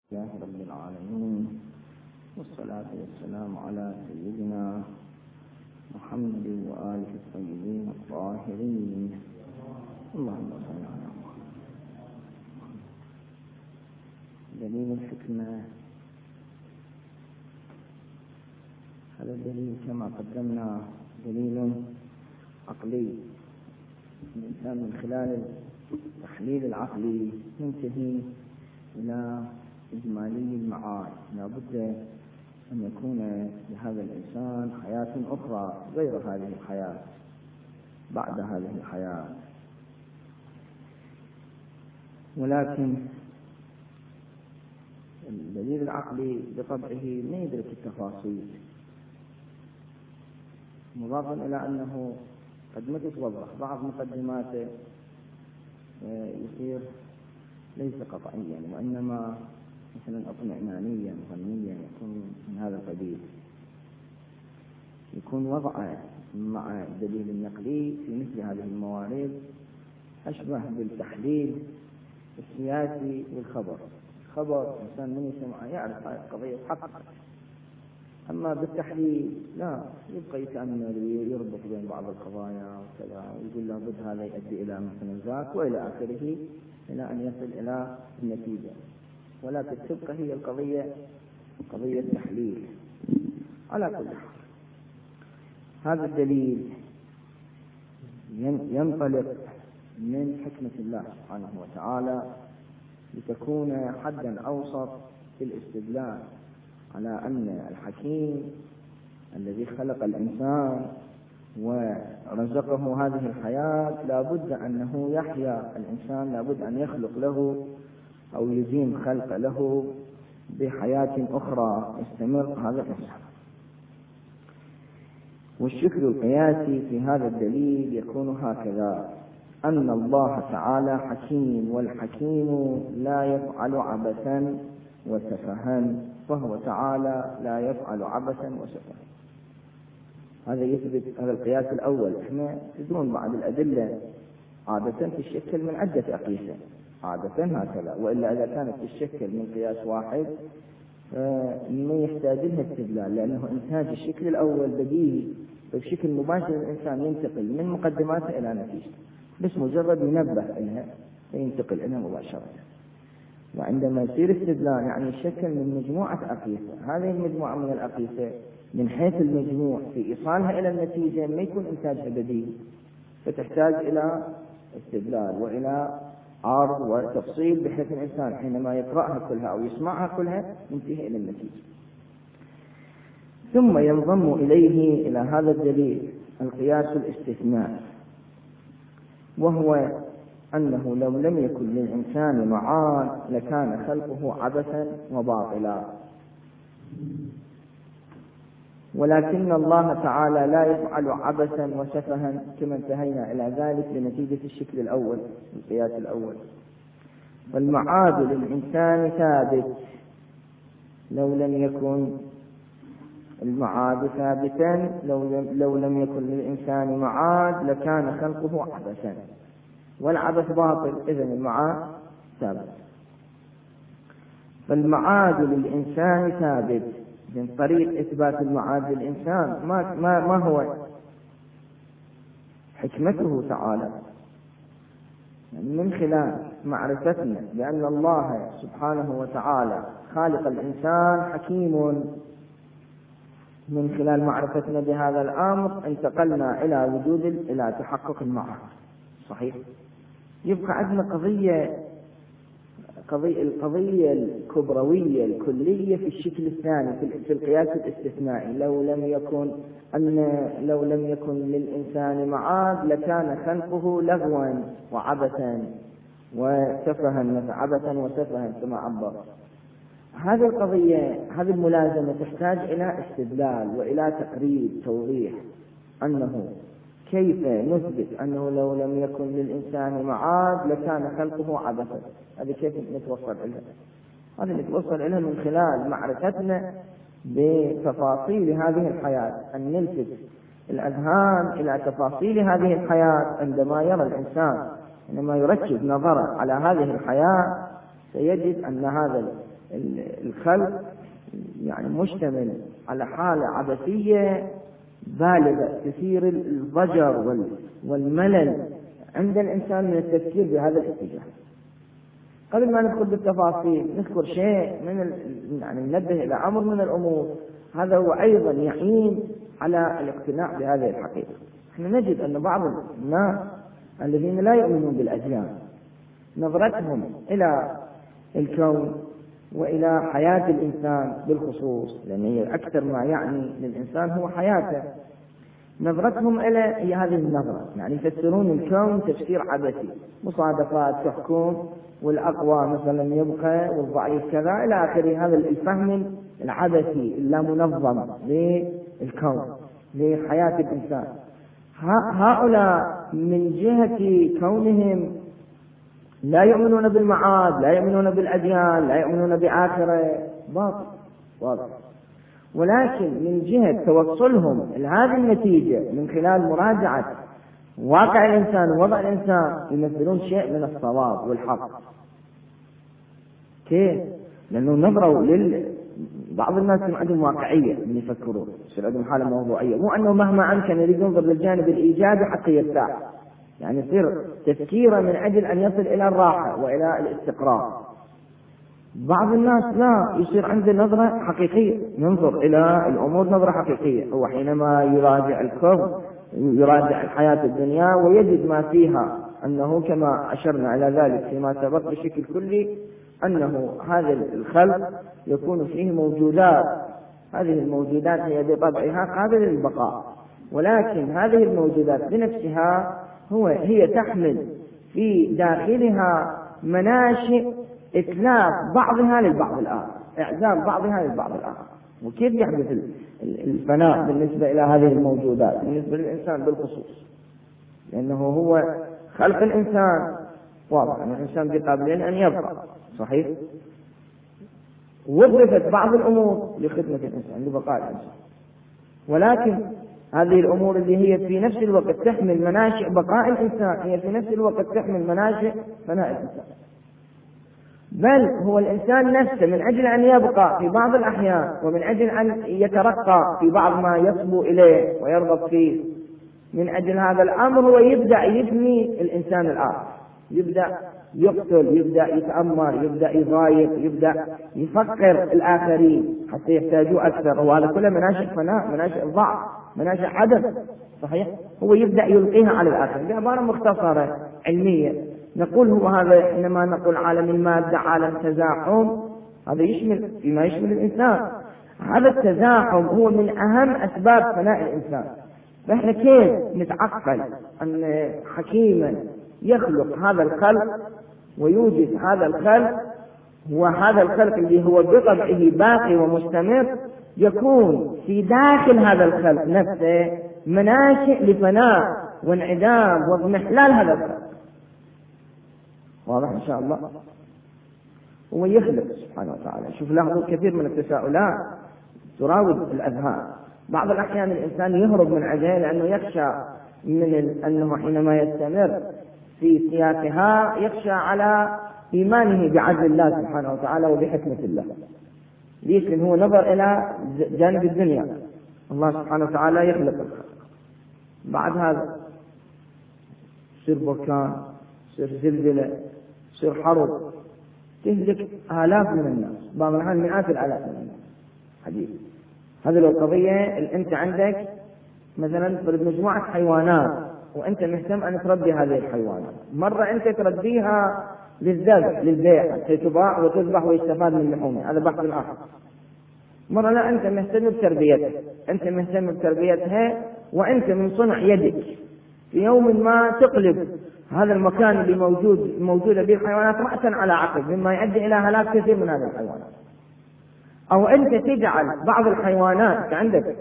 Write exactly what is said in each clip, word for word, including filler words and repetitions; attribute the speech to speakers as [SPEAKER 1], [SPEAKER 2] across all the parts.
[SPEAKER 1] لله رب العالمين، والصلاة والسلام على سيدنا محمد وآله الطيبين الطاهرين. اللهم صل على محمد. دليل الحكمة، هذا الدليل كما قدمنا دليل عقلي. الإنسان من خلال التحليل العقلي ينتهي إلى إجمالي المعاد. لا بد أن يكون لهذا الإنسان حياة أخرى غير هذه الحياة، بعد هذه الحياة. ولكن الدليل العقلي بطبعه لا يدرك التفاصيل، مضافا إلى أنه قد ما تتوضح بعض مقدماته يصير ليس قطعيا، وإنما مثلا اطمئنانيا ظنيا، يكون من هذا القبيل. يكون وضعه مع الدليل النقلي في مثل هذه الموارد أشبه بالتحليل السياسي والخبر. الخبر إنسان من يسمعه يعرف هذه القضية حق، أما بالتحليل لا، يبقى يتأمل ويربط بين بعض القضايا وكذا، ويقول لابد هذا يؤدي إلى مثلا ذاك وإلى آخره، إلى أن يصل إلى النتيجة. ولكن تبقى هي القضية قضية تحليل. على كل حال، هذا الدليل ينطلق من حكمة الله سبحانه وتعالى لتكون حدا أوسط في الاستدلال على أن الحكيم الذي خلق الإنسان ورزقه هذه الحياة لابد أنه يحيا الإنسان، لابد أن يخلق له أو يزين خلق له بحياة أخرى يستمر هذا الإنسان. والشكل القياسي في هذا الدليل يكون هكذا: أن الله تعالى حكيم، والحكيم لا يفعل عبثا وسفها، فهو تعالى لا يفعل عبثا وسفها. هذا يثبت هذا القياس الأول. احنا تدرون بعض الأدلة عادة تشكل من عدة أقيسة، عادة هكذا، وإلا إذا كانت تشكل من قياس واحد ما يحتاج لها استدلال، لأنه إنتاج الشكل الأول بديهي، بشكل مباشر الإنسان ينتقل من مقدماته إلى نتيجة، بس مجرد ينبه إليها فينتقل إليها مباشرة. وعندما يصير استدلال يعني يشكل من مجموعة أقيسة. هذه المجموعة من الأقيسة من حيث المجموع في إيصالها إلى النتيجة ما يكون إنتاجها بديهي، فتحتاج إلى استدلال وإلى عرض وتفصيل، بحيث الإنسان حينما يقرأها كلها أو يسمعها كلها ينتهي إلى النتيجة. ثم ينضم إليه إلى هذا الدليل القياس الاستثناء، وهو أنه لو لم يكن للإنسان معاد لكان خلقه عبثا وباطلا، ولكن الله تعالى لا يفعل عبثا وسفها، كما انتهينا إلى ذلك بنتيجة الشكل الأول القياس الأول. والمعاد للإنسان ثابت، لو لم يكن المعاد ثابتا لو لم, لو لم يكن للإنسان معاد لكان خلقه عبثا، والعبث باطل، إذن المعاد ثابت. فالمعاد للإنسان ثابت. من طريق إثبات المعاد للإنسان ما, ما, ما هو حكمته تعالى؟ يعني من خلال معرفتنا بأن الله سبحانه وتعالى خالق الإنسان حكيم، من خلال معرفتنا بهذا الأمر انتقلنا إلى وجود إلى تحقق المعاد. صحيح؟ يبقى عندنا قضية قضية القضية الكبروية الكلية في الشكل الثاني في القياس الاستثنائي. لو لم يكن أن لو لم يكن للإنسان معاد لكان خلقه لغوا وعبثا وسفها، عبثا وسفها كما عبر. هذه القضية هذه الملازمة تحتاج إلى استدلال وإلى تقريب توضيح أنه كيف نثبت أنه لو لم يكن للإنسان معاد لكان خلقه عبثا. هذا كيف نتوصل إليها؟ هذا نتوصل إليها من خلال معرفتنا بتفاصيل هذه الحياة، أن نلفت الأذهان إلى تفاصيل هذه الحياة. عندما يرى الإنسان، عندما يركز نظره على هذه الحياة سيجد أن هذا الخلق يعني مشتمل على حالة عبثية بالغة تثير الضجر والملل عند الإنسان من التفكير بهذا الاتجاه. قبل ما ندخل بالتفاصيل نذكر شيء من ال... يعني ننبه إلى أمر من الأمور، هذا هو أيضا يعين على الاقتناع بهذه الحقيقة. احنا نجد أن بعض الناس الذين لا يؤمنون بالأديان نظرتهم إلى الكون وإلى حياة الإنسان بالخصوص، لأن هي أكثر ما يعني للإنسان هو حياته، نظرتهم إلى هي هذه النظرة، يعني يفسرون الكون تفسير عبثي، مصادفات تحكم والأقوى مثلا يبقى والضعيف كذا إلى آخره. هذا الفهم العبثي اللامنظم للكون لحياة الإنسان. هؤلاء من جهة كونهم لا يؤمنون بالمعاد، لا يؤمنون بالأديان، لا يؤمنون بآخرة، باطل واضح. ولكن من جهة توصلهم لهذه النتيجة من خلال مراجعة واقع الإنسان ووضع الإنسان يمثلون شيء من الصواب والحق. كيف؟ لأنه نظروا لل بعض الناس عندهم واقعية من يفكرون، يصير عندهم حالة موضوعية، مو أنه مهما أمكن يريد ينظر للجانب الإيجابي حتى يرتاح، يعني يصير تفكيره من أجل أن يصل إلى الراحة وإلى الاستقرار. بعض الناس لا، يصير عنده نظرة حقيقية، ينظر إلى الأمور نظرة حقيقية. هو حينما يراجع الكون يراجع الحياة الدنيا ويجد ما فيها أنه كما أشرنا إلى ذلك فيما سبق بشكل كلي، أنه هذا الخلق يكون فيه موجودات، هذه الموجودات هي بطبعها قابلة للبقاء، ولكن هذه الموجودات بنفسها هو هي تحمل في داخلها مناشئ إتلاف بعضها للبعض الآخر، إعزام بعضها للبعض الآخر. وكيف يحدث الفناء بالنسبة إلى هذه الموجودات بالنسبة للإنسان بالخصوص؟ لأنه هو خلق الإنسان واضح أن الإنسان بقابلين أن يبقى صحيح، وظفت بعض الأمور لخدمة الإنسان لبقاء الإنسان، ولكن هذه الأمور اللي هي في نفس الوقت تحمل مناشئ بقاء الإنسان هي في نفس الوقت تحمل مناشئ فناء الإنسان. بل هو الإنسان نفسه من أجل أن يبقى في بعض الأحيان ومن أجل أن يترقى في بعض ما يصبو إليه ويرغب فيه، من أجل هذا الأمر هو يبدأ يبني الإنسان الآخر، يبدأ يقتل، يبدأ يتأمر، يبدأ يضايق، يبدأ يفكر الآخرين حتى يحتاجوا أكثر، وهذا كله مناشئ فناء، مناشئ ضعف، مناشئ عدم صحيح. هو يبدأ يلقيها على الآخر بعبارة مختصرة علمية. نقول هو هذا حينما نقول عالم المادة عالم تزاحم، هذا يشمل فيما يشمل الإنسان. هذا التزاحم هو من أهم أسباب فناء الإنسان. فإحنا كيف نتعقل أن حكيما يخلق هذا الخلق ويوجد هذا الخلق، وهذا الخلق اللي هو بطبعه باقي ومستمر يكون في داخل هذا الخلق نفسه مناشئ لفناء وانعدام واضمحلال هذا الخلق. واضح إن شاء الله؟ هو يخلق سبحانه وتعالى. شوف لاحظوا كثير من التساؤلات تراود الأذهان. بعض الأحيان الإنسان يهرب من عجله لأنه يخشى من أنه حينما يستمر في سياقها يخشى على إيمانه بعدل الله سبحانه وتعالى وبحكمة الله. ليش؟ لأنه هو نظر إلى جانب الدنيا، الله سبحانه وتعالى يخلق الخلق، بعد هذا يصير بركان، يصير زلزلة، يصير حرب تهلك آلاف من الناس، بعض الأحيان مئات الآلاف من الناس. حديث هذه القضية اللي أنت عندك مثلا فرد مجموعة حيوانات وأنت مهتم أن تربي هذه الحيوانات، مرة أنت تربيها للذبح للبيع حتى تباع وتذبح ويستفاد من لحومها، هذا بحث آخر. مرة لا، أنت مهتم بتربيتها، أنت مهتم بتربيتها وأنت من صنع يدك في يوم ما تقلب هذا المكان اللي موجود موجودة به الحيوانات رأسا على عقب، مما يؤدي إلى هلاك كثير من هذه الحيوانات. أو أنت تجعل بعض الحيوانات عندك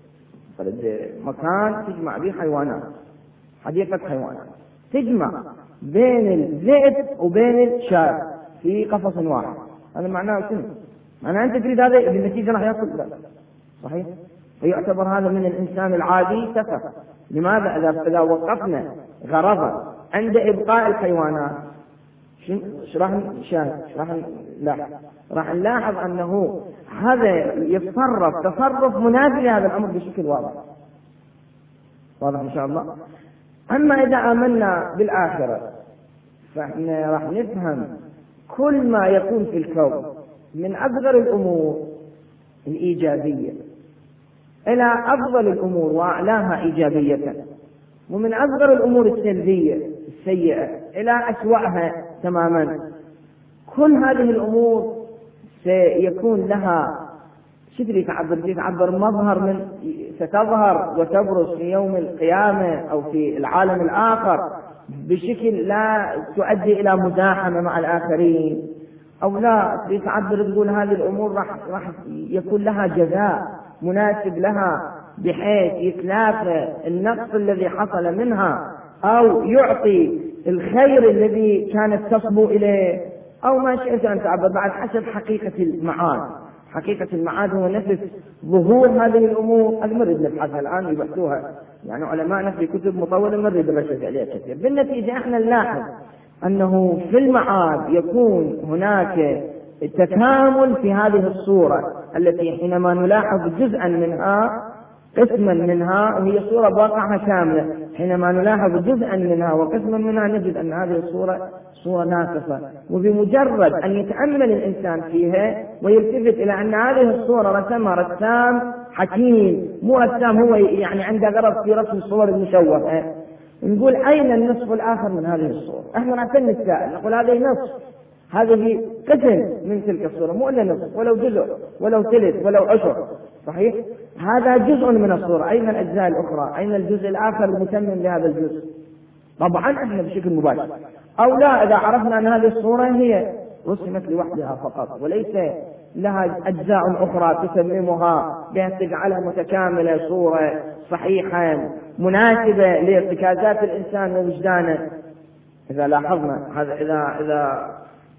[SPEAKER 1] مكان تجمع به حيوانات، حديقة حيوانات، تجمع بين الذئب وبين الشاة في قفص واحد، هذا معناه شنو؟ معناه أنت تريد هذا بالنتيجة راح يصل له صحيح؟ فيعتبر هذا من الإنسان العادي سفه. لماذا؟ إذا إذا وقفنا غرضا عند إبقاء الحيوانات شو راح نشاهد؟ راح نلاحظ راح نلاحظ أنه هذا يتصرف تصرف مناسب لهذا الأمر بشكل واضح. واضح إن شاء الله. أما إذا آمنا بالآخرة فإحنا راح نفهم كل ما يكون في الكون من أصغر الأمور الإيجابية إلى أفضل الأمور وأعلاها إيجابية، ومن أصغر الأمور السلبية السيئة إلى أسوأها تماما. كل هذه الأمور سيكون لها شكل يتعبر يتعبر مظهر من ستظهر وتبرز في يوم القيامة أو في العالم الآخر بشكل لا تؤدي إلى مزاحمة مع الآخرين، أو لا يتعبر تقول هذه الأمور راح راح يكون لها جزاء مناسب لها بحيث يتلافى النقص الذي حصل منها، أو يعطي الخير الذي كانت تصبو إليه، أو ما شئت أن تعبر بعد حسب حقيقة المعاد. حقيقة المعاد هو نفس ظهور هذه الأمور. هذه مريد نبحثها الآن يبحثوها يعني علماءنا في كتب مطولة مريد الرشد عليها كثير. بالنتيجة احنا نلاحظ أنه في المعاد يكون هناك تكامل في هذه الصورة التي حينما نلاحظ جزءا منها قسما منها وهي صورة بواقعها كاملة، حينما نلاحظ جزءا منها وقسما منها نجد أن هذه الصورة صورة ناقصة. وبمجرد أن يتأمل الإنسان فيها ويلتفت إلى أن هذه الصورة رسمها رسام حكيم، مو رسام هو يعني عنده غرض في رسم الصور المشوهة، نقول أين النصف الآخر من هذه الصورة؟ احنا نعتني السائل نقول هذه نصف، هذه قسم من تلك الصورة، مو إلا نصف ولو جزء ولو ثلث ولو عشر، صحيح؟ هذا جزء من الصورة. أين الأجزاء الأخرى؟ أين الجزء الآخر المتمم لهذا الجزء؟ طبعا احنا بشكل مباشر، أو لا إذا عرفنا أن هذه الصورة هي رسمت لوحدها فقط وليس لها أجزاء أخرى تتممها بأن تجعلها متكاملة صورة صحيحة مناسبة لارتكازات الإنسان ووجدانه. إذا لاحظنا هذا إذا إذا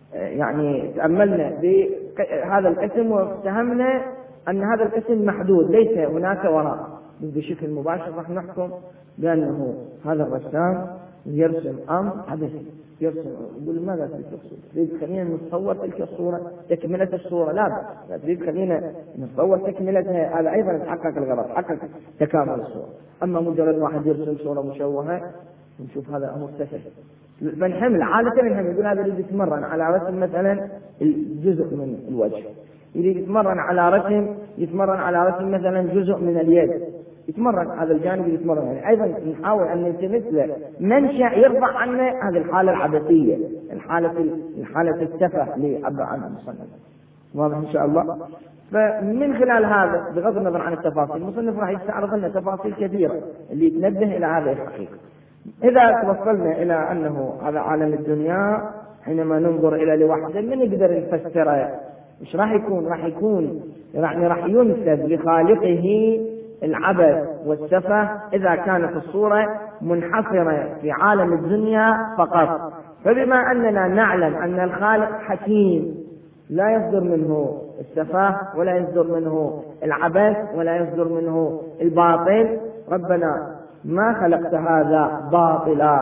[SPEAKER 1] يعني تأملنا بهذا القسم وافتهمنا أن هذا القسم محدود ليس هناك وراء، بشكل مباشر راح نحكم بأنه هذا الرسام يرسم أمر عبث، يرسم يقول ماذا تقصد؟ تريد خلينا نتصور تلك الصورة تكملة الصورة؟ لا بأس، تريد خلينا نتصور تكملتها، هذا أيضا يتحقق الغرض، حقق تكامل الصورة. أما مجرد واحد يرسم صورة مشوهة نشوف هذا أمر تافه. بنحمل عادة نحمل يقول هذا يريد يتمرن على رسم مثلا الجزء من الوجه، يريد يتمرن على رسم يتمرن على رسم مثلا جزء من اليد، يتمرن هذا الجانب يتمرن يعني. أيضا نحاول أن نلتمس له منشأ يرفع عنا هذه الحالة العبثية، الحالة الحالة التفه اللي عبر عنها المصنف. واضح إن شاء الله. فمن خلال هذا بغض النظر عن التفاصيل المصنف راح يستعرض لنا تفاصيل كثيرة اللي تنبه إلى هذه الحقيقة. إذا توصلنا إلى أنه هذا عالم الدنيا حينما ننظر إلى لوحده من نقدر نفسره مش راح يكون راح يكون يعني راح ينسب لخالقه العبث والسفه إذا كانت الصورة منحصرة في عالم الدنيا فقط. فبما أننا نعلم أن الخالق حكيم لا يصدر منه السفاه ولا يصدر منه العبث ولا يصدر منه الباطل، ربنا ما خلقت هذا باطلا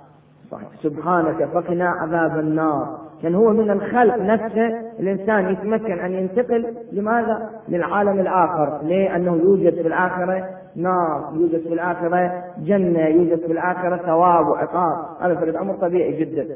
[SPEAKER 1] سبحانك فقنا عذاب النار. كان هو من الخلق نفسه الإنسان يتمكن أن ينتقل لماذا؟ للعالم الآخر. ليه؟ أنه يوجد في الآخرة نار، يوجد في الآخرة جنة، يوجد في الآخرة ثواب وعقاب. هذا فرد أمر طبيعي جدا.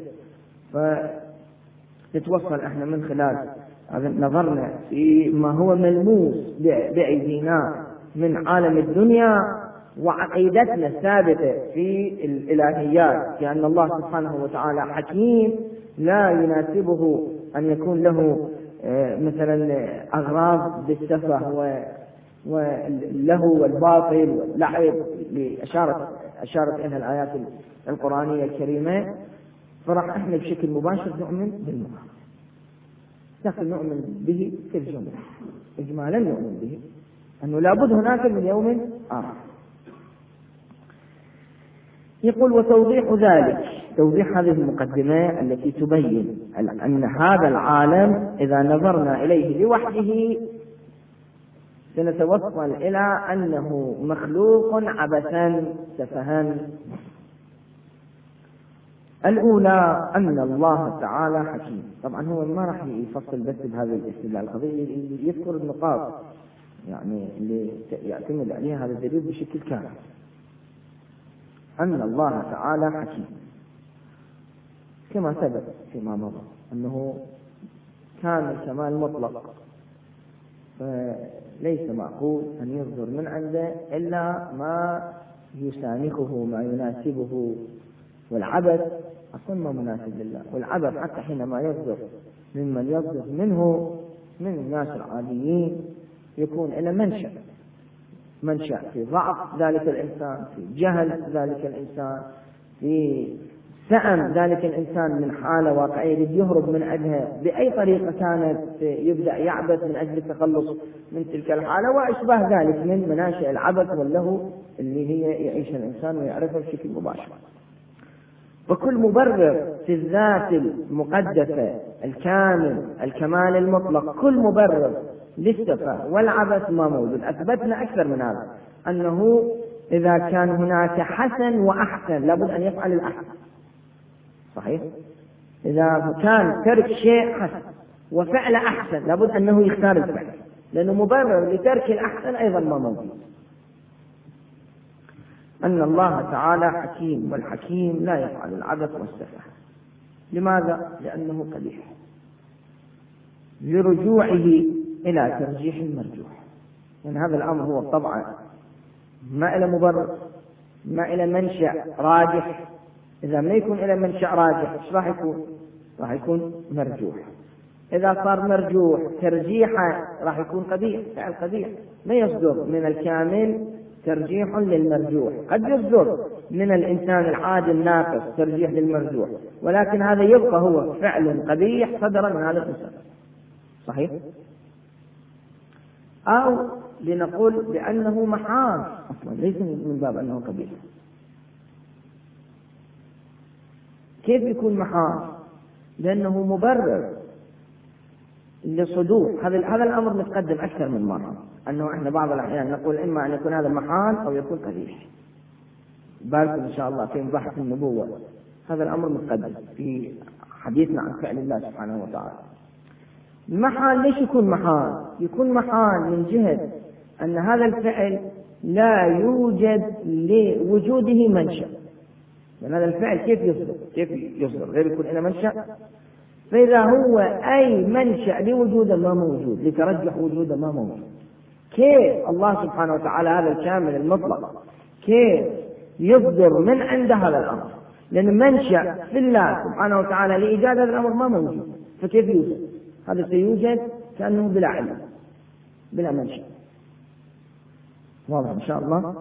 [SPEAKER 1] فنتوصل احنا من خلال نظرنا في ما هو ملموس بأيدينا من عالم الدنيا وعقيدتنا الثابتة في الإلهيات، لأن الله سبحانه وتعالى حكيم لا يناسبه أن يكون له مثلا أغراض بالسفه وله والباطل واللعب أشارت أشارت إليها الآيات القرآنية الكريمة. فرح احنا بشكل مباشر نؤمن بالمقام، لكن نؤمن به في الجملة، إجمالا نؤمن به أنه لابد هناك من يوم آخر. يقول وتوضيح ذلك، توضيح هذه المقدمة التي تبين أن هذا العالم إذا نظرنا إليه لوحده سنتوصل إلى أنه مخلوق عبثا سفها الأولى أن الله تعالى حكيم. طبعا هو ما راح يفصل بس بهذا الاستدلال، القضية يذكر النقاط يعني اللي يعتمد عليها هذا الدليل بشكل كامل. أن الله تعالى حكيم كما ثبت فيما مضى أنه كان الكمال مطلق، فليس معقول أن يصدر من عنده إلا ما يسانخه ما يناسبه، والعبث أصلا ما مناسب لله. والعبث حتى حينما يصدر ممن يصدر منه من الناس العاديين يكون إلى منشأ منشأ في ضعف ذلك الإنسان، في جهل ذلك الإنسان، في سأم ذلك الإنسان من حالة واقعية يهرب من عندها بأي طريقة كانت، يبدأ يعبث من أجل التخلص من تلك الحالة وأشباه ذلك من مناشئ العبث واللهو اللي هي يعيش الإنسان ويعرفها بشكل مباشر. وكل مبرر في الذات المقدسة الكامل الكمال المطلق، كل مبرر للسفة والعبث ما موجود. أثبتنا أكثر من هذا أنه إذا كان هناك حسن وأحسن لابد أن يفعل الأحسن، صحيح؟ إذا كان ترك شيء حسن وفعل أحسن لابد أنه يختار الفعل، لأنه مبرر لترك الأحسن أيضا ما موجود. أن الله تعالى حكيم، والحكيم لا يفعل العبث والسفه. لماذا؟ لأنه قبيح، لرجوعه إلى ترجيح المرجوح. لأن يعني هذا الأمر هو طبعا ما إلى مبرر، ما إلى منشأ راجح. إذا ما يكون إلى منشأ راجح إيش راح يكون؟ راح يكون مرجوح. إذا صار مرجوح ترجيحه راح يكون قبيح، فعل قبيح. ما يصدر من الكامل ترجيح للمرجوح، قد يصدر من الإنسان العادي الناقص ترجيح للمرجوح، ولكن هذا يبقى هو فعل قبيح صدر من هذا الإنسان، صحيح؟ أو لنقول بأنه محال أصلا، ليس من باب أنه قبيح. كيف يكون محال؟ لأنه مبرر لصدور هذا هذا الأمر متقدم أكثر من مرة، أنه إحنا بعض الأحيان نقول إما أن يكون هذا محال أو يكون قبيح. بالكم إن شاء الله في بحث النبوة هذا الأمر متقدم في حديثنا عن فعل الله سبحانه وتعالى. المحال ليش يكون محال؟ يكون محال من جهة أن هذا الفعل لا يوجد لوجوده منشأ. لأن هذا الفعل كيف يصدر؟ كيف يصدر غير يكون إلى منشأ؟ فإذا هو أي منشأ لوجوده ما موجود، لترجح وجوده ما موجود، كيف الله سبحانه وتعالى هذا الكامل المطلق كيف يصدر من عند هذا الأمر؟ لأن منشأ في الله سبحانه وتعالى لإيجاد هذا الأمر ما موجود، فكيف يوجد؟ هذا سيوجد كأنه بلا علم بلا منشأ. واضح إن شاء الله؟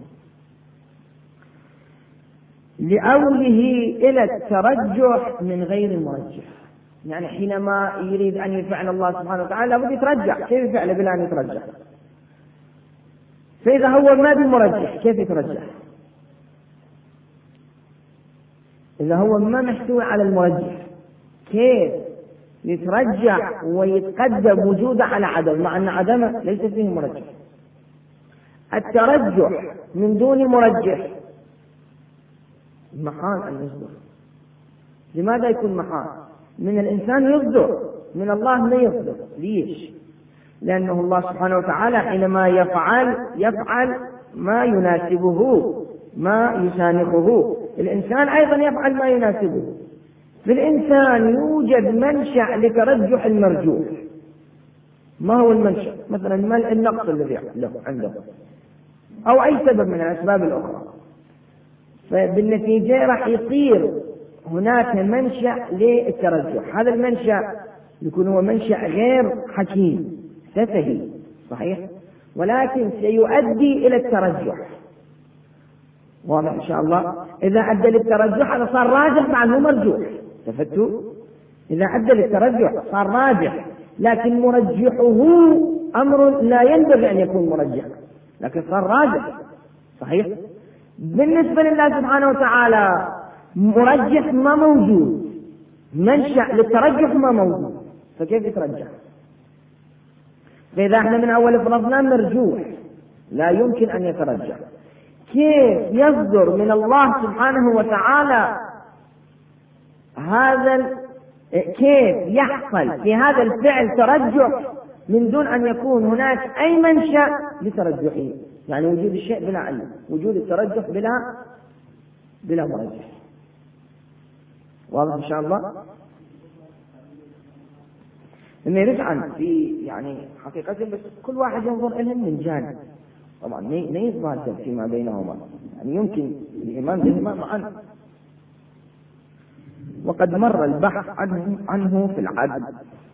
[SPEAKER 1] لأوله إلى الترجح من غير مرجح، يعني حينما يريد أن يفعل الله سبحانه وتعالى لابد يترجح، كيف يفعل بلا أن يترجح؟ فإذا هو ما بمرجح كيف يترجح؟ إذا هو ما محتوي على المرجح كيف يترجح ويتقدم وجوده على عدم مع أن عدمه ليس فيه مرجح؟ الترجح من دون مرجح محال أن يصدر. لماذا يكون محال؟ من الإنسان يصدر، من الله ما يصدر. ليش؟ لأنه الله سبحانه وتعالى حينما يفعل يفعل ما يناسبه ما يسانخه، الإنسان أيضا يفعل ما يناسبه. في الإنسان يوجد منشأ لترجح المرجوح. ما هو المنشأ؟ مثلا النقص الذي عنده أو أي سبب من الأسباب الأخرى، فبالنتيجة راح يصير هناك منشأ للترجح. هذا المنشأ يكون هو منشأ غير حكيم سفهي، صحيح؟ ولكن سيؤدي إلى الترجح. واضح إن شاء الله؟ إذا أدى للترجح هذا صار راجح مع أنه مرجوح. تفتوا؟ إذا أدى للترجح صار راجح، لكن مرجحه أمر لا ينبغي أن يكون مرجح، لكن صار راجح، صحيح؟ بالنسبة لله سبحانه وتعالى مرجح ما موجود، منشأ للترجح ما موجود، فكيف يترجح؟ فإذا احنا من أول فرضنا مرجوح لا يمكن أن يترجح، كيف يصدر من الله سبحانه وتعالى هذا كيف يحصل في هذا الفعل ترجح من دون أن يكون هناك أي منشأ لترجحه، يعني وجود الشيء بلا علم، وجود الترجح بلا بلا مرجح. واضح إن شاء الله؟ إنه يرجع في يعني حقيقة بس كل واحد ينظر إليهم من جانب، طبعا ما يتضاد فيما بينهما، يعني يمكن الإيمان بهما معا. وقد مر البحث عنه, عنه في العدل،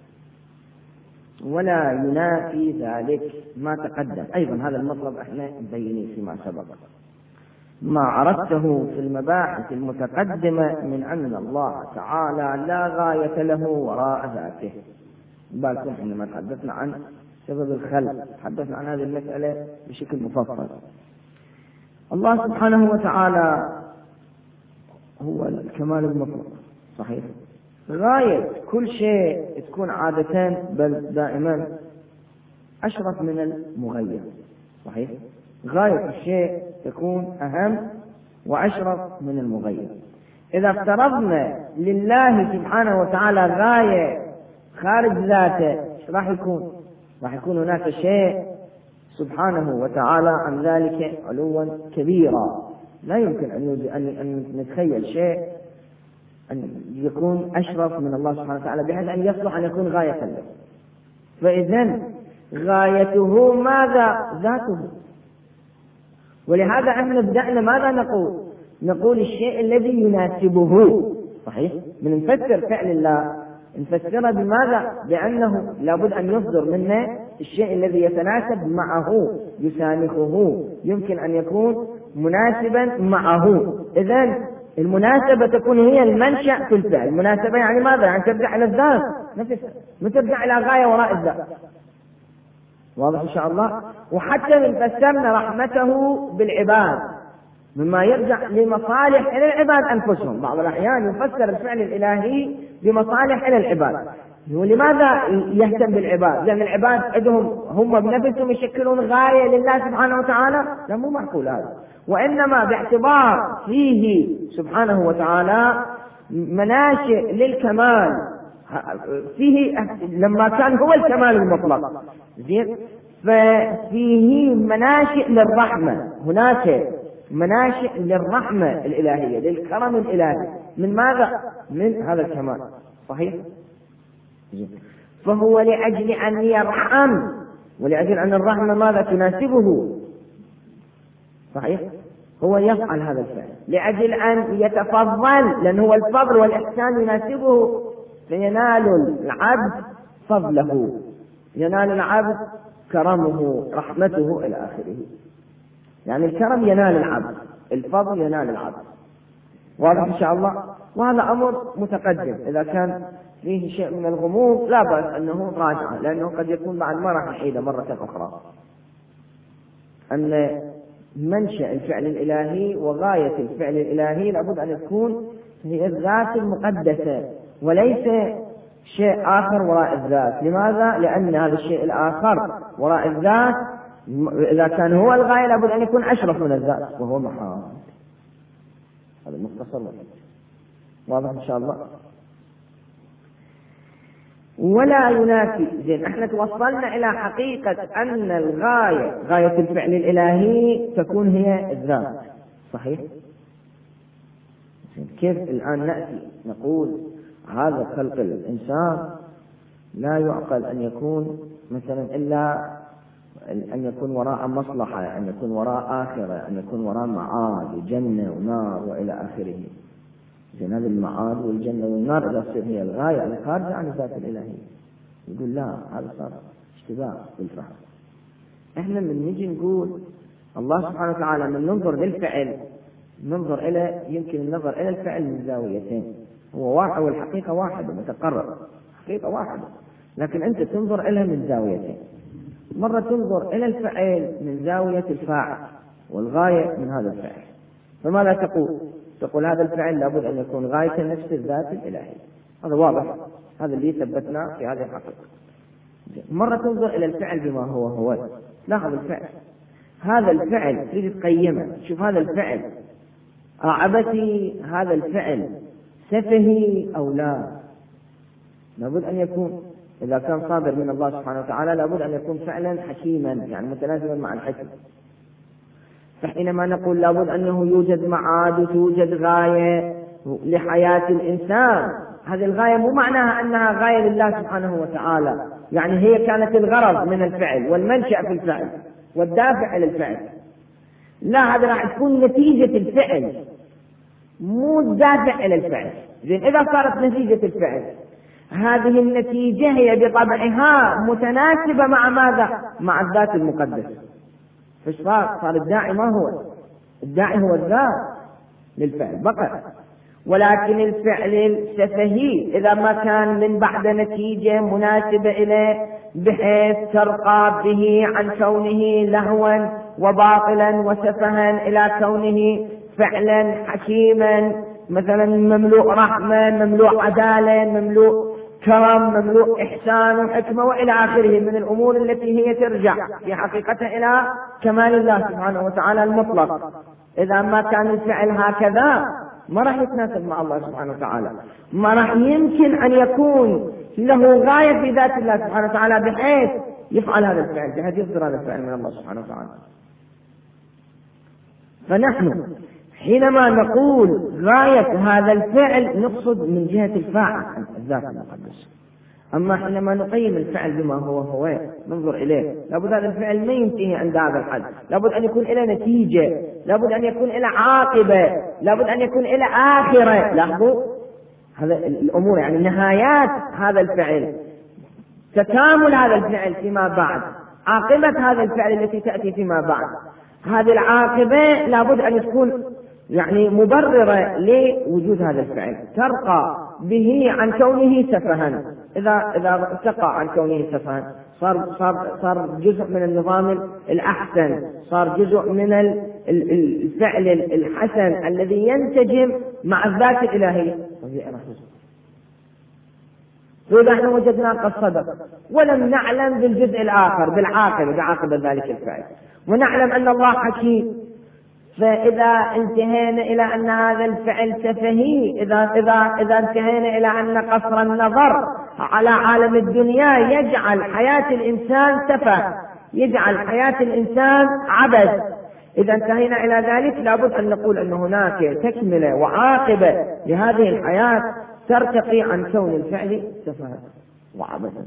[SPEAKER 1] ولا ينافي ذلك ما تقدم. أيضا هذا المطلب احنا مبينين فيما سبق. ما عرفته في المباحث المتقدمة من أن الله تعالى لا غاية له وراء ذاته. بالكم حينما تحدثنا عن سبب الخلق تحدثنا عن هذه المسألة بشكل مفصل. الله سبحانه وتعالى هو الكمال المطلق، صحيح. غاية كل شيء تكون عادة بل دائما أشرف من المغير، صحيح. غاية الشيء تكون أهم وأشرف من المغير. إذا افترضنا لله سبحانه وتعالى غاية خارج ذاته راح يكون راح يكون هناك شيء سبحانه وتعالى عن ذلك علوا كبيرا. لا يمكن أن أن نتخيل شيء أن يكون أشرف من الله سبحانه وتعالى بحيث أن يصلح أن يكون غاية له. فإذن غايته ماذا؟ ذاته. ولهذا احنا بدأنا ماذا نقول؟ نقول الشيء الذي يناسبه، صحيح. من نفسر فعل الله نفسره بماذا؟ بأنه لابد أن يصدر منه الشيء الذي يتناسب معه، يسانخه، يمكن أن يكون مناسبا معه. إذن المناسبة تكون هي المنشأ في الفعل. المناسبة يعني ماذا؟ يعني ترجع إلى الذات نفسها، وترجع إلى غاية وراء الذات. واضح إن شاء الله؟ وحتى من فسرنا رحمته بالعباد مما يرجع لمصالح إلى العباد أنفسهم. بعض الأحيان يفسر الفعل الإلهي بمصالح إلى العباد. ولماذا يهتم بالعباد؟ لأن العباد عندهم هم بنفسهم يشكلون غاية لله سبحانه وتعالى؟ لا، مو معقول هذا. وإنما باعتبار فيه سبحانه وتعالى مناشئ للكمال، فيه لما كان هو الكمال المطلق، زين، ففيه مناشئ للرحمة. هناك مناشئ للرحمة الإلهية، للكرم الإلهي. من ماذا؟ من هذا الكمال، صحيح. فهو لأجل أن يرحم، ولأجل أن الرحمة ماذا تناسبه، صحيح. هو يفعل هذا الفعل لأجل أن يتفضل، لأن هو الفضل والإحسان يناسبه، فينال العبد فضله، ينال العبد كرمه، رحمته إلى آخره. يعني الكرم ينال العبد، الفضل ينال العبد. واضح إن شاء الله؟ وهذا أمر متقدم. إذا كان فيه شيء من الغموض لا بأس أنه راجع، لأنه قد يكون بعد ما راح نعيده مرة أخرى. أن منشأ الفعل الإلهي وغاية الفعل الإلهي لابد أن يكون هي الذات المقدسة، وليس شيء آخر وراء الذات. لماذا؟ لأن هذا الشيء الآخر وراء الذات إذا كان هو الغاية لابد أن يكون أشرف من الذات، وهو محال. هذا المختصر. واضح إن شاء الله؟ ولا ينافي. زين، احنا توصلنا إلى حقيقة أن الغاية غاية الفعل الإلهي تكون هي الذات، صحيح. كيف الآن نأتي نقول هذا خلق الإنسان لا يعقل أن يكون مثلا إلا أن يكون وراء مصلحة، أن يكون وراء آخرة، أن يكون وراء معاد وجنة ونار وإلى آخره. زين، هذا المعاد والجنة والنار إذا تصير هي الغاية الخارجة عن الذات الإلهية، يقول لا، هذا صار اشتباه بالفهم. احنا من نجي نقول الله سبحانه وتعالى من ننظر للفعل ننظر إلى يمكن النظر إلى الفعل من زاويتين. هو واحد والحقيقة واحدة متقرر، حقيقة واحدة، لكن أنت تنظر إليها من زاويتين. مرة تنظر إلى الفعل من زاوية الفاعل والغاية من هذا الفعل. فماذا تقول؟ تقول هذا الفعل لابد أن يكون غاية نفس الذات الإلهية. هذا واضح، هذا اللي ثبتناه في هذه الحقيقة. مرة تنظر إلى الفعل بما هو هو. لاحظ الفعل، هذا الفعل تريد تقيمه. شوف هذا الفعل، أعبتي هذا الفعل سفهي أو لا؟ لابد أن يكون، إذا كان صادر من الله سبحانه وتعالى لابد أن يكون فعلا حكيما، يعني متناسبا مع الحكم. فحينما نقول لابد أنه يوجد معاد وتوجد غاية لحياة الإنسان، هذه الغاية مو معناها أنها غاية لله سبحانه وتعالى، يعني هي كانت الغرض من الفعل والمنشأ في الفعل والدافع للفعل، لا، هذا راح تكون نتيجة الفعل مو الدافع إلى الفعل. زين، إذا صارت نتيجة الفعل هذه النتيجة هي بطبعها متناسبة مع ماذا؟ مع الذات المقدس. فش صار؟ صار الداعي ما هو؟ الداعي هو الذات للفعل فقط، ولكن الفعل السفهي إذا ما كان من بعد نتيجة مناسبة إليه بحيث ترقى به عن كونه لهوا وباطلا وسفها إلى كونه فعلا حكيما، مثلا مملوء رحمة، مملوء عدالة، مملوء كرم، مملوء إحسان وحكمة وإلى آخره من الأمور التي هي ترجع في حقيقتها إلى كمال الله سبحانه وتعالى المطلق. إذا ما كان الفعل هكذا ما راح يتناسب مع الله سبحانه وتعالى، ما راح يمكن أن يكون له غاية في ذات الله سبحانه وتعالى بحيث يفعل هذا الفعل، بحيث يصدر هذا الفعل من الله سبحانه وتعالى. فنحن حينما نقول غاية هذا الفعل نقصد من جهة الفاعل الذات المقدس. أما حينما نقيم الفعل بما هو هو ننظر إليه، لابد هذا الفعل ما ينتهي عند هذا الحد، لابد أن يكون إلى نتيجة، لابد أن يكون إلى عاقبة، لابد أن يكون إلى آخرة. لاحظوا هذا الأمور، يعني نهايات هذا الفعل، تكامل هذا الفعل فيما بعد، عاقبة هذا الفعل التي تأتي فيما بعد، هذه العاقبة لابد أن تكون يعني مبررة لوجود هذا الفعل، ترقى به عن كونه سفها. إذا إذا ارتقى عن كونه سفها صار صار صار جزء من النظام الأحسن، صار جزء من الفعل الحسن الذي ينسجم مع الذات الإلهية. فإذا احنا وجدناه قد صدق ولم نعلم بالجزء الآخر بالعاقبة بعاقبة ذلك الفعل، ونعلم أن الله حكيم، فإذا انتهينا إلى أن هذا الفعل سفهي، إذا إذا إذا انتهينا إلى أن قصر النظر على عالم الدنيا يجعل حياة الإنسان سفه، يجعل حياة الإنسان عبث، إذا انتهينا إلى ذلك لابد أن نقول أن هناك تكملة وعاقبة لهذه الحياة ترتقي عن كون الفعل سفها وعبثا.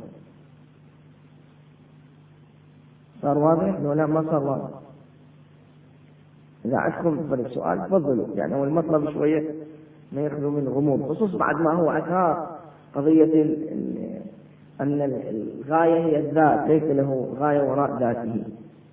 [SPEAKER 1] صار واضح ولا ما صار واضح؟ إذا عندكم فرق سؤال تفضلوا، يعني هو المطلب شوية ما يخلو من غموض، خصوص بعد ما هو أثار قضية أن الغاية هي الذات، ليس له غاية وراء ذاته،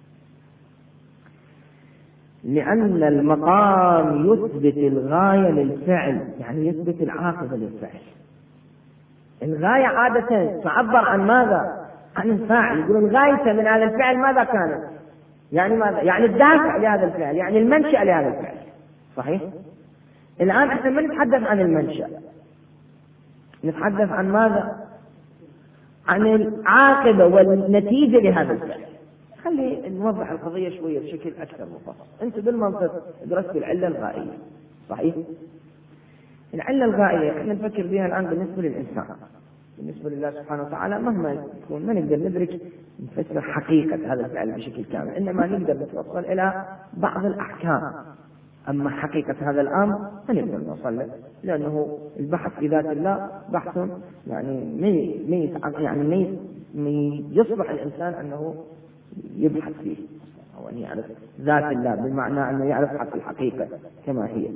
[SPEAKER 1] لأن المقام يثبت الغاية للفعل، يعني يثبت العاقبة للفعل. الغاية عادة تعبر عن ماذا؟ عن الفاعل، يقولون الغاية من هذا الفعل ماذا كانت؟ يعني ماذا؟ يعني الدافع لهذا الفعل، يعني المنشأ لهذا الفعل، صحيح؟ الآن احنا ما نتحدث عن المنشأ، نتحدث عن ماذا؟ عن العاقبة والنتيجة لهذا الفعل. خلي نوضح القضية شوية بشكل أكثر مفصل. أنت بالمنطق درست العلة الغائية، صحيح؟ العلة الغائية احنا نفكر بها الآن بالنسبة للإنسان، بالنسبة لله سبحانه وتعالى مهما تكون ما نقدر ندرك نفسر حقيقة هذا الفعل بشكل كامل، إنما نقدر نتوصل إلى بعض الأحكام، أما حقيقة هذا الأمر ما نقدر نوصل له، لأنه البحث في ذات الله بحث يعني مي يعني مي يصبح الإنسان أنه يبحث فيه أو أن يعرف ذات الله، بمعنى أنه يعرف حق الحقيقة كما هي.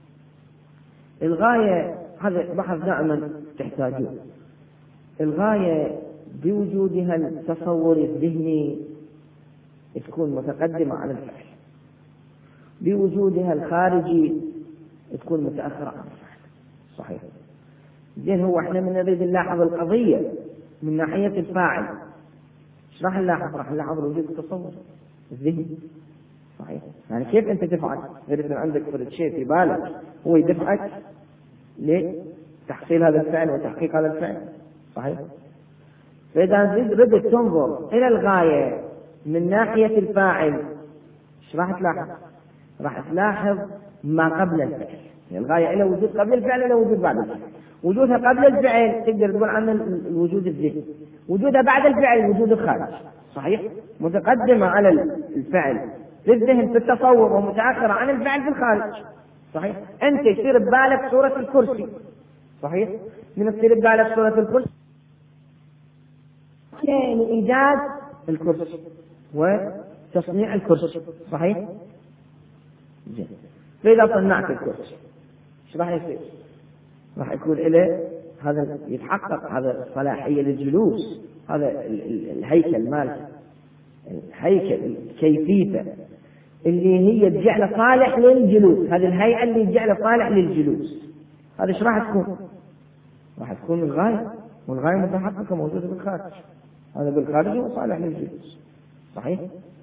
[SPEAKER 1] الغاية هذا بحث دائما تحتاجه. الغاية بوجودها التصور الذهني تكون متقدمة على الفعل، بوجودها الخارجي تكون متأخرة عن الفعل، صحيح؟ زين، هو احنا من نريد نلاحظ القضية من ناحية الفاعل، ايش راح نلاحظ؟ راح نلاحظ وجود التصور الذهني، صحيح؟ يعني كيف انت تفعل؟ غير عندك فرد شيء في بالك هو يدفعك لتحصيل هذا الفعل وتحقيق هذا الفعل، صحيح؟ فإذا ردت تنظر إلى الغاية من ناحية الفاعل ايش راح تلاحظ؟ راح تلاحظ ما قبل الفعل، يعني الغاية إلى وجود قبل الفعل إلى وجود بعد الفعل. وجودها قبل الفعل تقدر تقول عنه الوجود الذهني، وجودها بعد الفعل الوجود الخارجي، صحيح؟ متقدمة على الفعل في الذهن في التصور، ومتأخرة عن الفعل في الخارج، صحيح؟ أنت يصير ببالك صورة الكرسي، صحيح؟ من يصير ببالك صورة الكرسي يعني إيجاد الكرسي وتصنيع الكرسي، صحيح؟ جيد. فإذا صنعت الكرسي ايش راح يصير؟ راح يكون له هذا يتحقق هذا الصلاحية للجلوس، هذا الهيكل مالك، الهيكل كيفيته اللي هي تجعله صالح للجلوس، هذه الهيئة اللي تجعله صالح للجلوس، هذا ايش راح تكون؟ راح تكون الغاية، والغاية متحققة موجودة بالخارج، هذا بالخارج هو صالح للجلوس، صحيح؟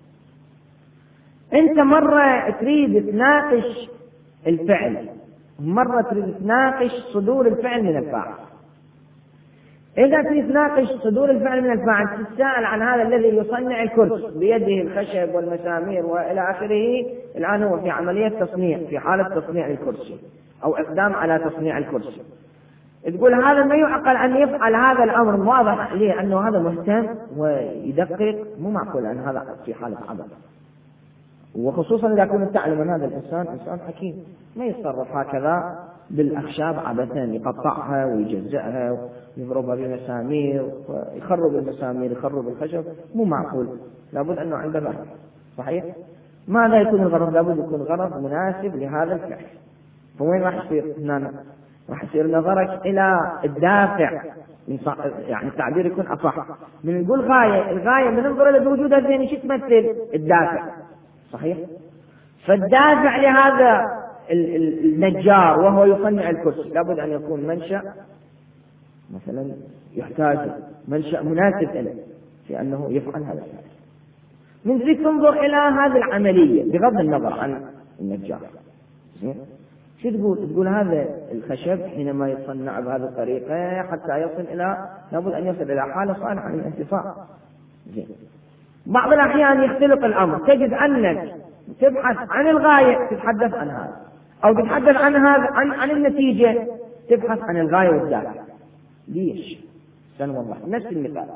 [SPEAKER 1] انت مرة تريد تناقش الفعل، مرة تريد تناقش صدور الفعل من الفاعل. إذا تريد تناقش صدور الفعل من الفاعل تسأل عن هذا الذي يصنع الكرسي بيده الخشب والمسامير وإلى آخره، الآن هو في عملية تصنيع، في حالة تصنيع الكرسي أو إقدام على تصنيع الكرسي. تقول هذا ما يعقل أن يفعل هذا الأمر، واضح ليه أنه هذا مهتم ويدقق، مو معقول أن هذا في حالة عبث، وخصوصا إذا كنت تعلم أن هذا الإنسان إنسان حكيم ما يتصرف هكذا بالأخشاب عبثا، يقطعها ويجزئها ويضربها بمسامير ويخرب المسامير يخرب الخشب، مو معقول، لابد أنه عنده غرض، صحيح؟ ماذا يكون الغرض؟ لابد يكون غرض مناسب لهذا الفعل. فوين راح يصير هنا؟ راح يصير نظرك إلى الدافع، يعني التعبير يكون أصح من نقول غاية، الغاية من ننظر إلى بوجودها الذهني شو تمثل؟ الدافع، صحيح؟ فالدافع لهذا النجار وهو يصنع الكرسي لابد أن يكون منشأ مثلا يحتاج منشأ مناسب له في أنه يفعل هذا الفعل. من ذلك تنظر إلى هذه العملية بغض النظر عن النجار. شو تقول؟ تقول هذا الخشب حينما يصنع بهذه الطريقة حتى يصل إلى، لابد أن يصل إلى حالة صالحة للانتفاع. بعض الأحيان يختلف الأمر، تجد أنك تبحث عن الغاية تتحدث عن هذا، أو تتحدث عن هذا عن عن النتيجة تبحث عن الغاية والدافع. ليش؟ سنوضح نفس المثال.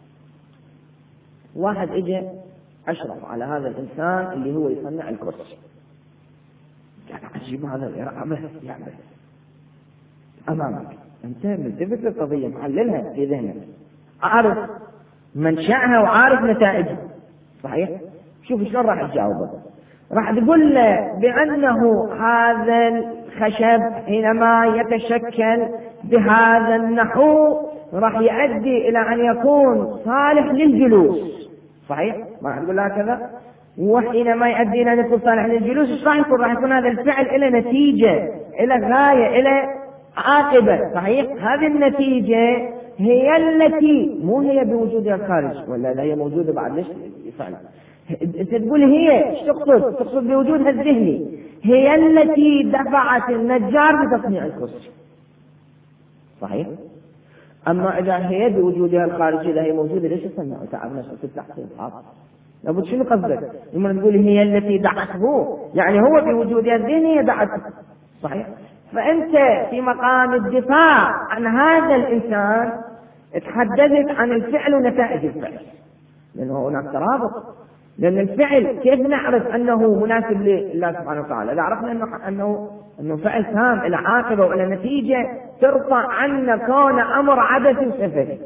[SPEAKER 1] واحد اجى أشرف على هذا الإنسان اللي هو يصنع الكرسي، قال عجيب هذا يعبث يعبث أمامك، أنت ملتفت للقضية محللها في ذهنك، عارف منشأها وعارف نتائجها، صحيح؟ شوف شلون راح تجاوبه. راح تقول له بأنه هذا الخشب حينما يتشكل بهذا النحو راح يؤدي إلى أن يكون صالح للجلوس، صحيح؟ راح تقول له كذا، وحينما يؤدي إلى أن يكون صالح للجلوس ايش راح يكون؟ راح يكون هذا الفعل إلى نتيجة، إلى غاية، إلى عاقبة، صحيح؟ هذه النتيجة هي التي مو هي بوجودها الخارج، ولا لا هي موجودة بعد ليش يفعل؟ انت تقول هي ايش تقصد؟ تقصد بوجودها الذهني، هي التي دفعت النجار بتصنيع الكرسي، صحيح؟ اما اذا هي بوجودها الخارجي اذا هي موجودة ليش تصنع؟ تعب نفسك التحصيل حاضر، لابد شنو قصدك؟ لما نقول هي التي دعته يعني هو بوجودها الذهني هي دعته، صحيح؟ فانت في مقام الدفاع عن هذا الانسان تحدثت عن الفعل ونتائج الفعل، لانه هناك ترابط، لأن الفعل كيف نعرف أنه مناسب لله سبحانه وتعالى؟ إذا عرفنا أنه أنه أنه فعل تام إلى عاقبة وإلى نتيجة ترفع عنا كون أمر عبث سفهي.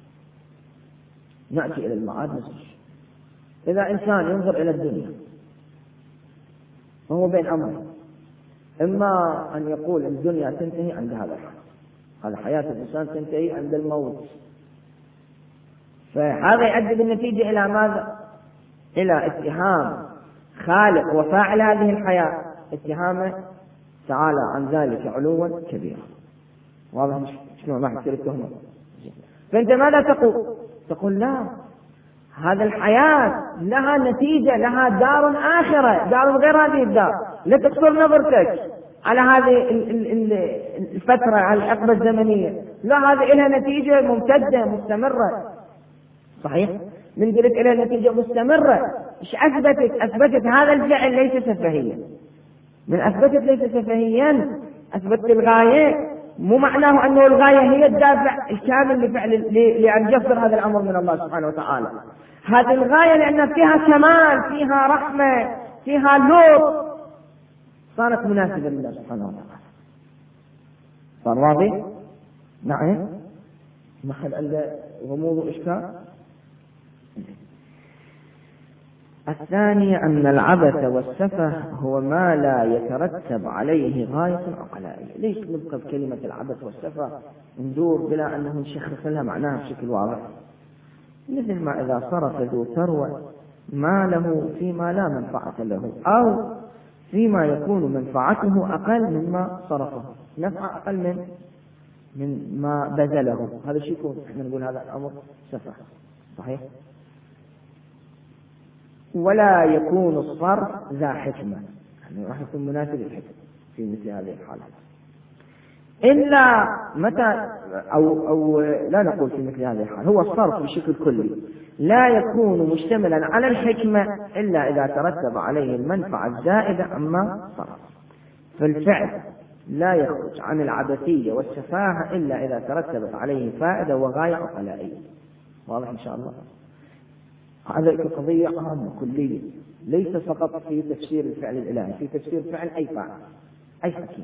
[SPEAKER 1] نأتي إلى المعاد نفسه. إذا إنسان ينظر إلى الدنيا فهو بين أمرين، إما أن يقول الدنيا تنتهي عند هذا الحال، هذا حياة الإنسان تنتهي عند الموت، فهذا يؤدي بالنتيجة إلى ماذا؟ إلى اتهام خالق وفاعل هذه الحياة، اتهامه تعالى عن ذلك علوا كبيرا. واضح شلون راح تصير التهمة؟ فأنت ماذا تقول؟ تقول لا، هذا الحياة لها نتيجة، لها دار آخرة، دار غير هذه الدار، لا تقصر نظرتك على هذه الفترة، على الحقبة الزمنية، لا هذه لها نتيجة ممتدة مستمرة، صحيح؟ من قلت إلى نتيجة مستمرة، إيش أثبتت؟ أثبتت هذا الفعل ليس سفهيا، من أثبتت ليس سفهيا أثبت الغاية مو معناه أنه الغاية هي الدافع الكامل لفعل لأن يصدر هذا الأمر من الله سبحانه وتعالى. هذه الغاية لأن فيها كمال، فيها رحمة، فيها لطف، صارت مناسبة لله سبحانه وتعالى. صار واضح؟ نعم. محل عنده غموض وإشكال. الثاني أن العبث والسفه هو ما لا يترتب عليه غاية عقلائية. ليش نبقى بكلمة العبث والسفه ندور بلا أنه نشخص لها معناها بشكل واضح؟ مثل ما إذا صرف ذو ثروة ماله فيما لا منفعة له، أو فيما يكون منفعته أقل مما صرفه، نفع أقل من من ما بذله، هذا شيء يكون احنا نقول هذا الأمر سفه. صحيح؟ ولا يكون الصرف ذا حكمة، يعني راح يكون مناسب للحكمة في مثل هذه الحالة، إلا متى أو أو لا نقول في مثل هذه الحالة، هو الصرف بشكل كلي لا يكون مشتملا على الحكمة إلا إذا ترتب عليه المنفعة الزائدة عما صرف. فالفعل لا يخرج عن العبثية والسفاهة إلا إذا ترتبت عليه فائدة وغاية عقلائية. واضح إن شاء الله؟ هذا قضية عامة كلية، ليس فقط في تفسير الفعل الإلهي، في تفسير فعل أي فاعل أي حكيم.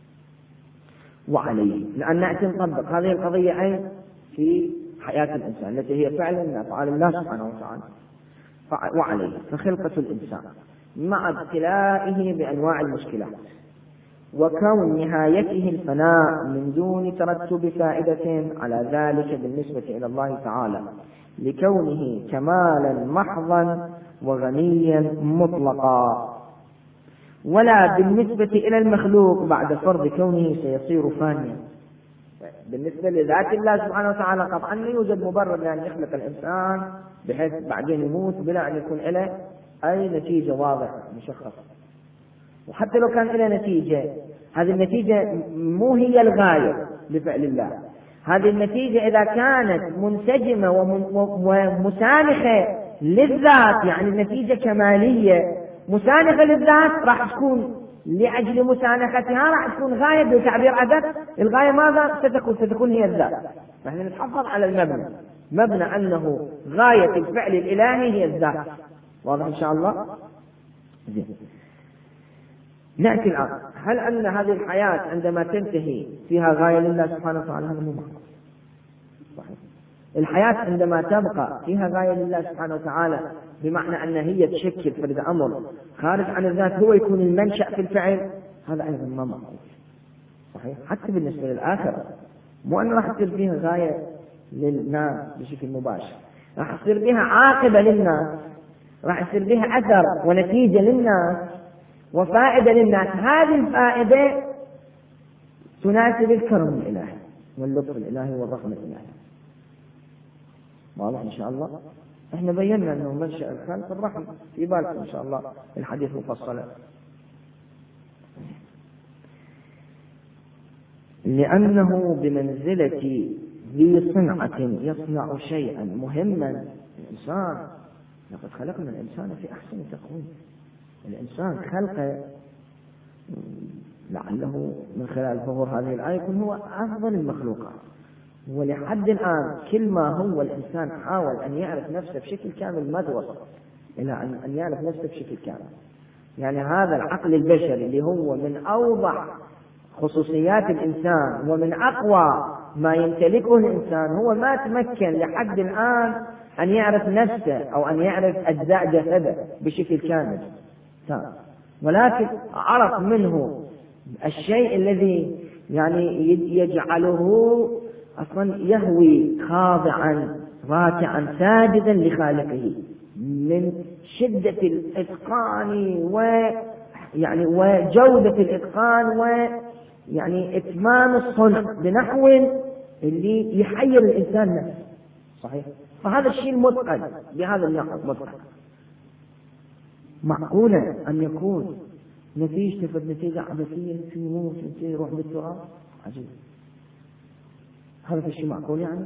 [SPEAKER 1] وعليه لأن نأتي نطبق هذه القضية أي في حياة الإنسان التي هي فعلا من أفعال الله سبحانه وتعالى. وعليه فخلقة الإنسان مع ابتلائه بأنواع المشكلات وكون نهايته الفناء من دون ترتب فائدة على ذلك بالنسبة إلى الله تعالى، لكونه كمالا محضا وغنيا مطلقا، ولا بالنسبة إلى المخلوق بعد فرض كونه سيصير فانيا. بالنسبة لذات الله سبحانه وتعالى قطعا لا يوجد مبرر لأن يخلق الإنسان بحيث بعدين يموت بلا أن يكون له أي نتيجة واضحة مشخصة. وحتى لو كان له نتيجة، هذه النتيجة مو هي الغاية لفعل الله. هذه النتيجة إذا كانت منسجمة ومسانخة للذات، يعني النتيجة كمالية مسانخة للذات، راح تكون لأجل مسانختها راح تكون غاية بتعبير أدق. الغاية ماذا ستكون؟ ستكون هي الذات. نحن نتحفظ على المبنى، مبنى أنه غاية الفعل الإلهي هي الذات. واضح إن شاء الله؟ زين. نأتي الآن، هل أن هذه الحياة عندما تنتهي فيها غاية لله سبحانه وتعالى؟ هذا مو معنى صحيح. الحياة عندما تبقى فيها غاية لله سبحانه وتعالى بمعنى أن هي تشكل فرد أمر خارج عن الذات هو يكون المنشأ في الفعل، هذا أيضا ما معروف. صحيح. حتى بالنسبة للآخرة مو أنه راح تصير فيها غاية للناس بشكل مباشر، راح تصير بها عاقبة للناس، راح يصير بها أثر ونتيجة للناس وفائدة للناس. هذه الفائدة تناسب الكرم الإلهي واللطف الإلهي والرحمة الإلهي. واضح إن شاء الله؟ احنا بينا أنه منشأ الخلق الرحمة، في بالكم إن شاء الله الحديث مفصلا. لأنه بمنزلة ذي صنعة يصنع شيئا مهما. الإنسان لقد خلقنا الإنسان في أحسن تقويم. الإنسان خلقه لعله من خلال ظهور هذه الآية يكون هو أفضل المخلوقات، ولحد الآن كل ما هو الإنسان حاول أن يعرف نفسه بشكل كامل ما توصل إلى أن يعرف نفسه بشكل كامل. يعني هذا العقل البشري اللي هو من أوضح خصوصيات الإنسان ومن أقوى ما يمتلكه الإنسان، هو ما تمكن لحد الآن أن يعرف نفسه أو أن يعرف أجزاء جسده بشكل كامل، ولكن عرف منه الشيء الذي يعني يجعله أصلا يهوي خاضعا راكعا ساجدا لخالقه من شدة الإتقان ويعني وجودة الإتقان ويعني إتمام الصنع بنحو اللي يحير الإنسان نفسه. صحيح. فهذا الشيء المتقن بهذا النحو متقن. معقولة أن يكون نتيجة فد نتيجة عبثية في موت نتيجة يروح بالتراب؟ عجيب. هذا في الشيء معقول يعني؟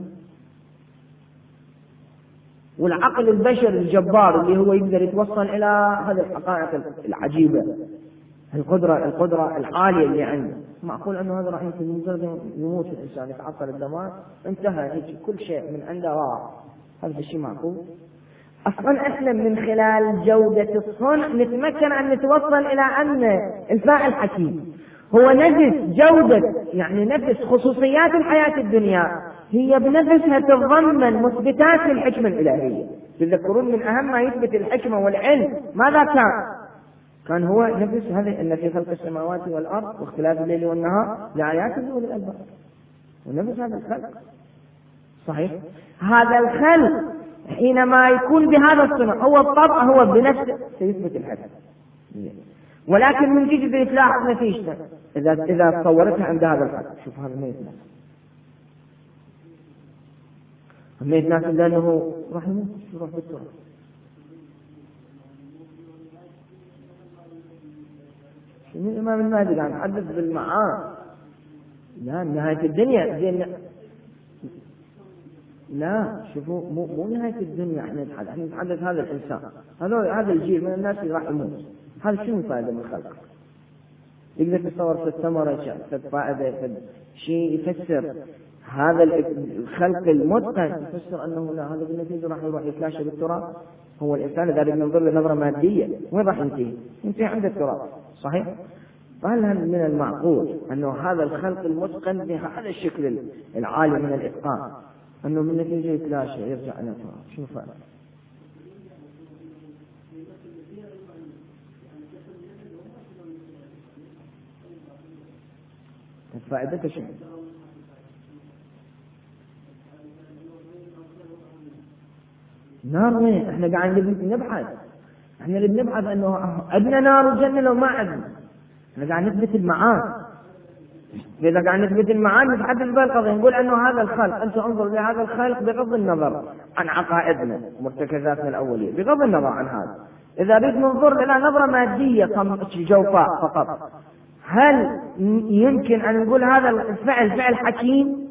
[SPEAKER 1] والعقل البشري الجبار اللي هو يقدر يتوصل إلى هذه الحقائق العجيبة، القدرة القدرة العالية اللي عنده، معقول أنه هذا راح يمكن مجرد يموت الإنسان يتعطل الدمار انتهى هيك كل شيء من عنده راح، هذا الشيء معقول؟ أصلا إحنا من خلال جودة الصنع نتمكن أن نتوصل إلى أن الفاعل حكيم هو نفس جودة، يعني نفس خصوصيات الحياة الدنيا هي بنفسها تتضمن مثبتات الحكمة الإلهية. تذكرون من أهم ما يثبت الحكمة والعلم ماذا كان؟ كان هو نفس هذه أن في خلق السماوات والأرض واختلاف الليل والنهار لآيات لأولي الألباب، ونفس هذا الخلق صحيح. هذا الخلق حينما يكون بهذا الصنع هو الطبع هو بنفسه سيثبت الحكمة، ولكن من تجي تلاحظ نتيجته إذا إذا تصورتها عند هذا الخلق. شوف هذا ما يتناسب ما يتناسب لأنه راح يموت يروح بالتراب. شنو الإمام المهدي قاعد يحدث بالمعاد؟ لا نهاية الدنيا زين، لا شوفوا مو مو نهاية الدنيا. احنا نتحدث احنا نتحدث هذا الإنسان، هذا هذا الجيل من الناس اللي راح يموت. هذا شنو الفائدة من الخلق؟ يقدر تصور في الثمرة في فائدة في شيء يفسر هذا الخلق المتقن، يفسر أنه لا هذا بالنتيجة راح يروح يتلاشى بالتراب. هو الإنسان إذا ننظر لنظرة مادية وين راح ينتهي؟ ينتهي عند التراب صحيح؟ فهل من المعقول أنه هذا الخلق المتقن بهذا الشكل العالي من الإتقان أنه من النتيجة يتلاشى يرجع إلى التراب؟ شنو فائدة؟ فائدته شنو؟ نار وين؟ احنا قاعد نبحث، احنا اللي بنبحث انه عندنا نار وجنة لو ما عندنا، احنا قاعد نثبت المعاد. إذا قاعد نثبت المعاد نتحدث بالقضية نقول انه هذا الخلق، انت انظر لهذا الخلق بغض النظر عن عقائدنا مرتكزاتنا الاولية، بغض النظر عن هذا. اذا ريد ننظر الى نظرة مادية جوفاء فقط، هل يمكن ان نقول هذا الفعل فعل حكيم؟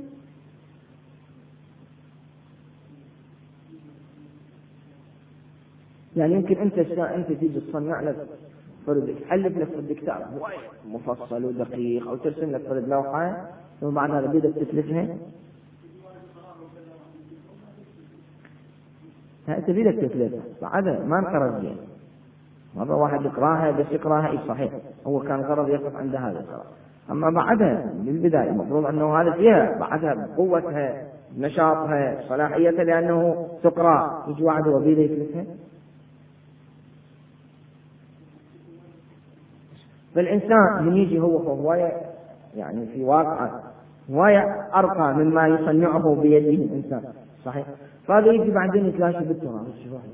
[SPEAKER 1] يعني يمكن انت انت تيجي تصنع لك فرد، تحلف لك فرد كتاب مفصل ودقيق او ترسم لك فرد لوحه ثم بعد هذا بدك تتلفها، انت بدك تتلفها بعدها ما انقرض زين. مرة واحد يقراها بس يقراها اي صحيح، هو كان غرض يقف عند هذا القراءة، اما بعدها بالبداية المفروض انه هذا فيها بعدها بقوتها نشاطها صلاحيتها لانه تقرا، يجي واحد هو بيده يتلفها. فالإنسان من يجي هو فهو يعني في واقعه هواية أرقى مما يصنعه بيده الإنسان صحيح. فهذا يجي بعدين يتلاشى بالتراث،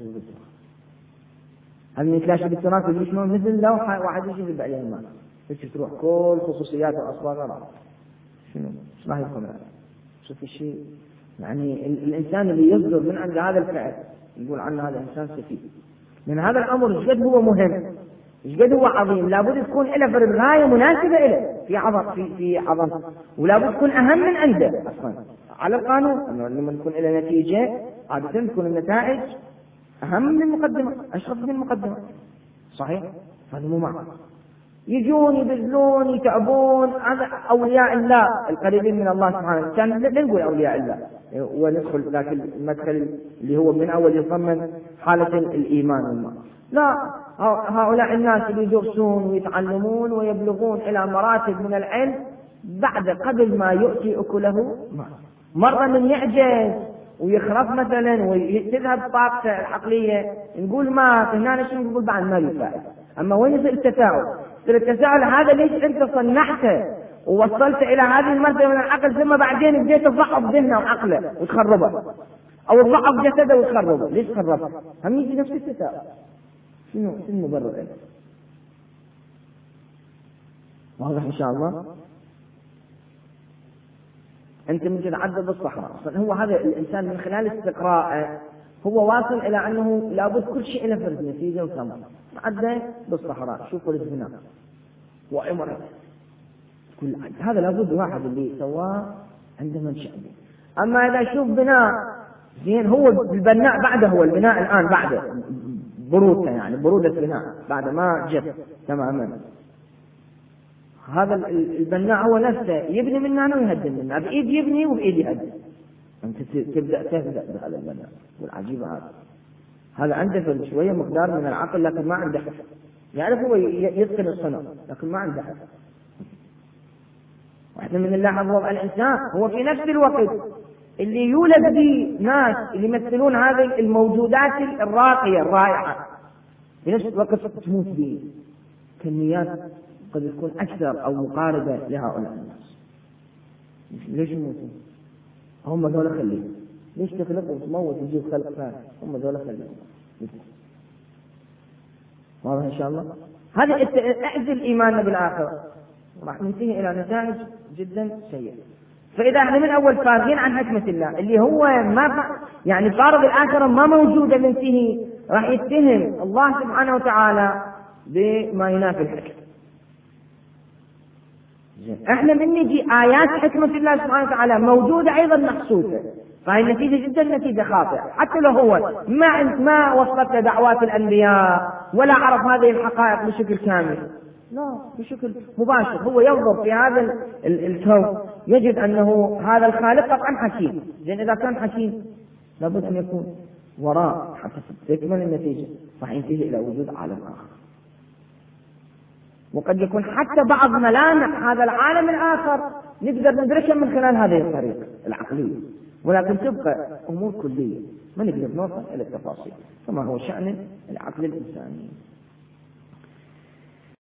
[SPEAKER 1] هل يتلاشى بالتراث مش مثل لوحة واحد يجي في بعدين ما يجي تروح كل خصوصيات الأصوات راح شنو ايش راح يكون هذا؟ شوف الشيء يعني الإنسان اللي يصدر من عند هذا الفعل يقول عنه هذا إنسان سفيه. من هذا الأمر جد هو مهم، جد هو عظيم، لابد تكون له فرد غاية مناسبة له في عظم في في عظم، ولابد تكون أهم من عنده أصلا على القانون، إنه لما تكون له نتيجة عادة تكون النتائج أهم من المقدمة، أشرف من المقدمة صحيح. هذا مو معقول يجون يبذلون يتعبون. هذا أولياء الله القريبين من الله سبحانه، كان لا نقول أولياء الله وندخل لكن المدخل اللي هو من أول يضمن حالة الإيمان والله. لا، هؤلاء الناس اللي يدرسون ويتعلمون ويبلغون إلى مراتب من العلم بعد قبل ما يؤتي أكله مرة من يعجز ويخرف مثلا وتذهب طاقته العقلية نقول ما هنا شنو نقول بعد ما يفعل. أما وين يصير التفاعل؟ يصير التفاعل هذا ليش أنت صنعته ووصلت إلى هذه المرتبة من العقل ثم بعدين بديت تضعف ذهنه وعقله وتخربه أو تضعف جسده وتخربه. ليش خربه؟ هم يجي نفس التفاعل. شنو شنو المبرر له؟ واضح إن شاء الله. أنت من تتعدد الصحراء هو هذا الإنسان من خلال استقراءه هو واصل إلى أنه لابد كل شيء له فرد نتيجة وثمرة. عدى بالصحراء شوف فرد هنا وعمره كل هذا لابد واحد اللي سواه عنده منشأ. أما إذا شوف بناء زين هو البناء بعده هو البناء الآن بعده برودة يعني برودة بناء بعد ما جف تماما هذا البناء هو نفسه يبني مننا ويهدم مننا، بإيد يبني وبإيد يهدم. أنت تبدأ تهدأ بهذا البناء. والعجيب هذا هذا عنده شوية مقدار من العقل لكن ما عنده حس، يعرف هو يتقن الصنع لكن ما عنده حس. واحنا من نلاحظ وضع الإنسان هو في نفس الوقت اللي يولد به ناس اللي يمثلون هذه الموجودات الراقية الرائعة، في نفس الوقت تموت به كميات قد تكون أكثر أو مقاربة لهؤلاء الناس. ليش يموتون؟ هم ذولا خليهم. ليش تخلقهم تموت وتجيب خلق ثاني؟ هم ذولا خليهم. واضح إن شاء الله؟ هذا أعزل إيماننا بالآخرة راح ننتهي إلى نتائج جدا سيئة. فإذا احنا من أول فارغين عن حكمة الله اللي هو ما يعني فارغ الآخرة ما موجودة من فيه، راح يتهم الله سبحانه وتعالى بما ينافي الحكمة. احنا من نجي آيات حكمة الله سبحانه وتعالى موجودة أيضا محسوسة، فهي النتيجة جدا نتيجة خاطئة. حتى لو هو ما ما وصلت دعوات الأنبياء ولا عرف هذه الحقائق بشكل كامل، لا بشكل مباشر هو ينظر في هذا الكون يجد أنه هذا الخالق طبعا حكيم، لأن إذا كان حكيم لابد أن يكون وراء حتى تكمل النتيجة راح ينتهي إلى وجود عالم آخر. وقد يكون حتى بعض ملامح هذا العالم الآخر نقدر ندركها من خلال هذه الطريقة العقلية، ولكن تبقى أمور كلية ما نقدر نوصل إلى التفاصيل كما هو شأن العقل الإنساني.